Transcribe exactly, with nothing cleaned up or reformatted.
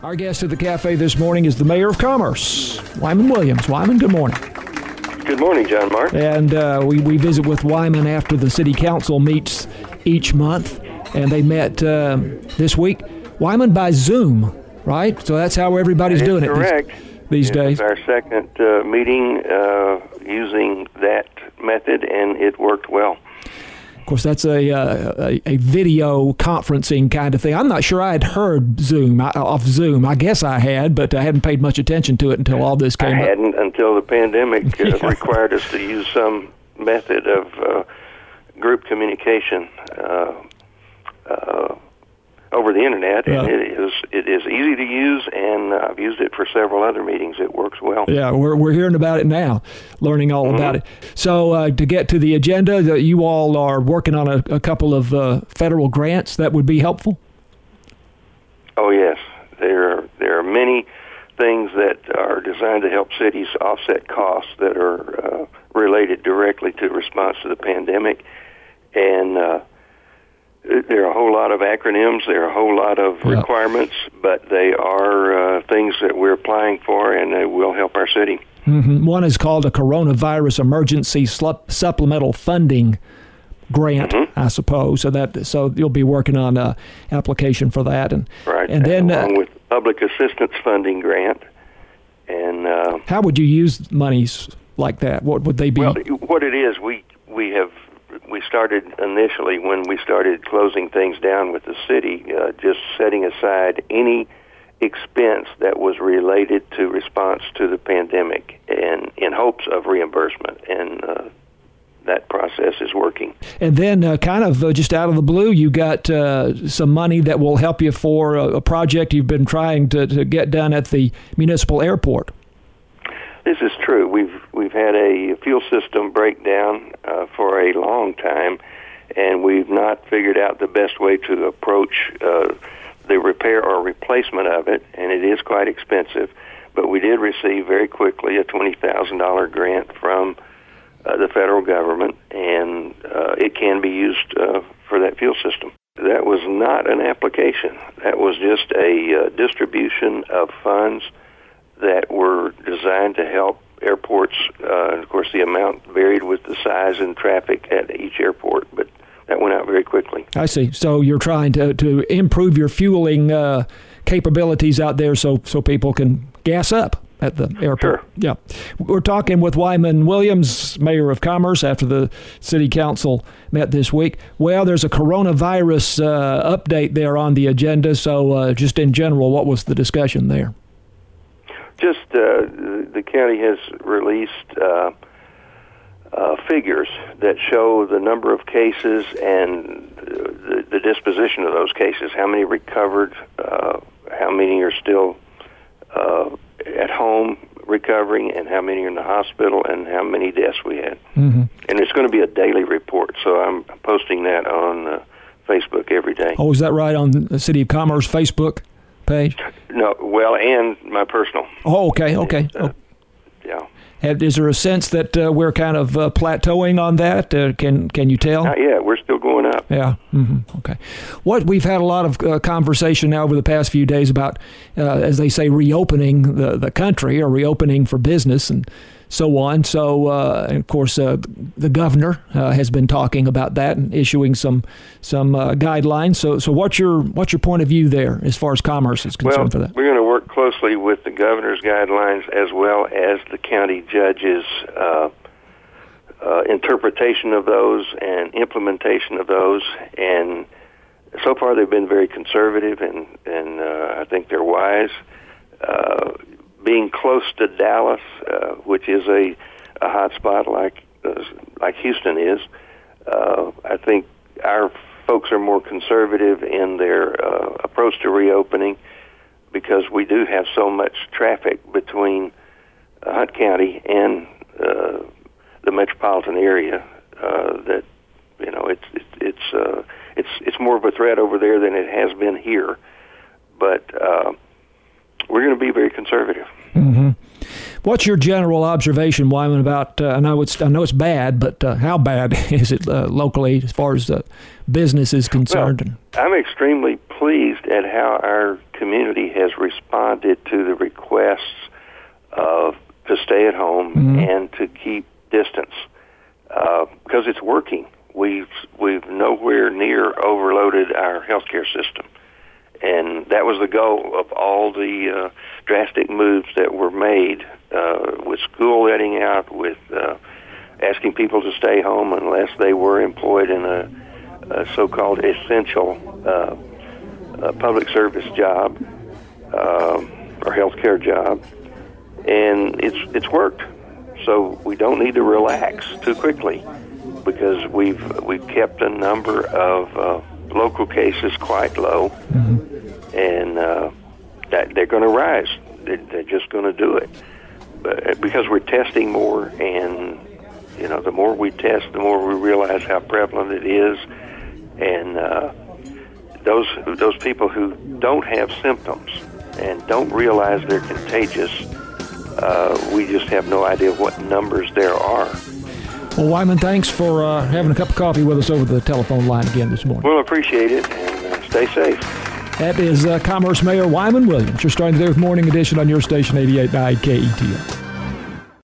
Our guest at the cafe this morning is the Mayor of Commerce, Wyman Williams. Wyman, good morning. Good morning, John Mark. And uh, we, we visit with Wyman after the City Council meets each month, and they met uh, this week. Wyman, by Zoom, right? So that's how everybody's doing correct. it these, these it days. It's our second uh, meeting uh, using that method, and it worked well. Of course, that's a, uh, a a video conferencing kind of thing. I'm not sure I had heard Zoom off Zoom. I guess I had, but I hadn't paid much attention to it until all this came I up. I hadn't until the pandemic uh, yeah. required us to use some method of uh, group communication uh, uh, over the internet, yeah. and it is it is easy to use, and uh, I've used it for several other meetings. It works well. Yeah, we're we're hearing about it now, learning all mm-hmm. about it. So uh, to get to the agenda, that you all are working on a, a couple of uh, federal grants that would be helpful. Oh yes, there are, there are many things that are designed to help cities offset costs that are uh, related directly to response to the pandemic, and uh, there are a whole lot of acronyms, there are a whole lot of yeah. requirements, but they are uh, things that we're applying for, and they will help our city. Mm-hmm. One is called a Coronavirus Emergency Slu- Supplemental Funding Grant, mm-hmm. I suppose. So that so you'll be working on an application for that, and right, and then along uh, with Public Assistance Funding Grant. And uh, how would you use monies like that? What would they be? Well, what it is, we we have. We started initially when we started closing things down with the city, uh, just setting aside any expense that was related to response to the pandemic, and in hopes of reimbursement, and uh, that process is working. And then uh, kind of uh, just out of the blue, you got uh, some money that will help you for a, a project you've been trying to, to get done at the municipal airport. This is true. We've we've had a fuel system breakdown uh, for a long time, and we've not figured out the best way to approach uh, the repair or replacement of it, and it is quite expensive. But we did receive very quickly a twenty thousand dollars grant from uh, the federal government, and uh, it can be used uh, for that fuel system. That was not an application. That was just a uh, distribution of funds that were designed to help airports. Uh, of course, the amount varied with the size and traffic at each airport, but that went out very quickly. I see. So you're trying to, to improve your fueling uh, capabilities out there so, so people can gas up at the airport. Sure. Yeah. We're talking with Wyman Williams, Mayor of Commerce, after the City Council met this week. Well, there's a coronavirus uh, update there on the agenda, so uh, just in general, what was the discussion there? Just uh, the county has released uh, uh, figures that show the number of cases and the, the disposition of those cases, how many recovered, uh, how many are still uh, at home recovering, and how many are in the hospital, and how many deaths we had. Mm-hmm. And it's going to be a daily report, so I'm posting that on uh, Facebook every day. Oh, is that right, on the City of Commerce Facebook page? No, well, and my personal. Oh, okay, okay. Uh, yeah. And is there a sense that uh, we're kind of uh, plateauing on that? Uh, can can you tell? Not yet. We're still going up. Yeah. Mm-hmm. Okay. What we've had a lot of uh, conversation now over the past few days about, uh, as they say, reopening the, the country or reopening for business and so on. So, uh, and of course, uh, the governor uh, has been talking about that and issuing some some uh, guidelines. So, so what's your what's your point of view there as far as commerce is concerned well, for that? We're going to work closely with the governor's guidelines as well as the county judge's uh, uh, interpretation of those and implementation of those. And so far, they've been very conservative, and and uh, I think they're wise. Uh, being close to Dallas, uh, which is a, a hot spot like uh, like Houston is, uh, I think our folks are more conservative in their uh, approach to reopening because we do have so much traffic between uh, Hunt County and uh, the metropolitan area uh, that you know it's it's it's, uh, it's it's more of a threat over there than it has been here, but. Uh, We're going to be very conservative. Mm-hmm. What's your general observation, Wyman, about, uh, I know it's I know it's bad, but uh, how bad is it uh, locally as far as uh, business is concerned? Well, I'm extremely pleased at how our community has responded to the requests of to stay at home mm-hmm. and to keep distance, uh, because it's working. We've we've nowhere near overloaded our healthcare system, and that was the goal of all the uh, drastic moves that were made uh, with school letting out, with uh, asking people to stay home unless they were employed in a, a so-called essential uh, uh, public service job uh, or healthcare job, and it's it's worked. So we don't need to relax too quickly, because we've we've kept a number of uh, local cases quite low, mm-hmm. and uh, that they're going to rise. They're, they're just going to do it, but because we're testing more, and you know, the more we test, the more we realize how prevalent it is, and uh, those those people who don't have symptoms and don't realize they're contagious. Uh, we just have no idea what numbers there are. Well, Wyman, thanks for uh, having a cup of coffee with us over the telephone line again this morning. Well, appreciate it, and uh, stay safe. That is uh, Commerce Mayor Wyman Williams. You're starting today with Morning Edition on your station, eighty-eight point nine K E T R.